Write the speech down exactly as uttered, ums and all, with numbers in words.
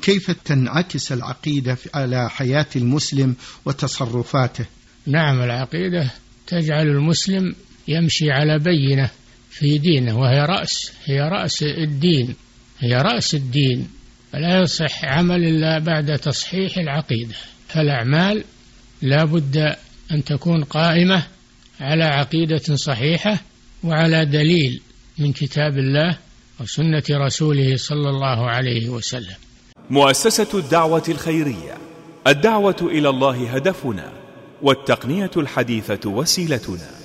كيف تنعكس العقيدة على حياة المسلم وتصرفاته؟ نعم، العقيدة تجعل المسلم يمشي على بينة في دينه، وهي رأس هي رأس الدين هي رأس الدين فلا يصح عمل إلا بعد تصحيح العقيدة. فالأعمال لا بد أن تكون قائمة على عقيدة صحيحة وعلى دليل من كتاب الله وسنة رسوله صلى الله عليه وسلم. مؤسسة الدعوة الخيرية، الدعوة إلى الله هدفنا، والتقنية الحديثة وسيلتنا.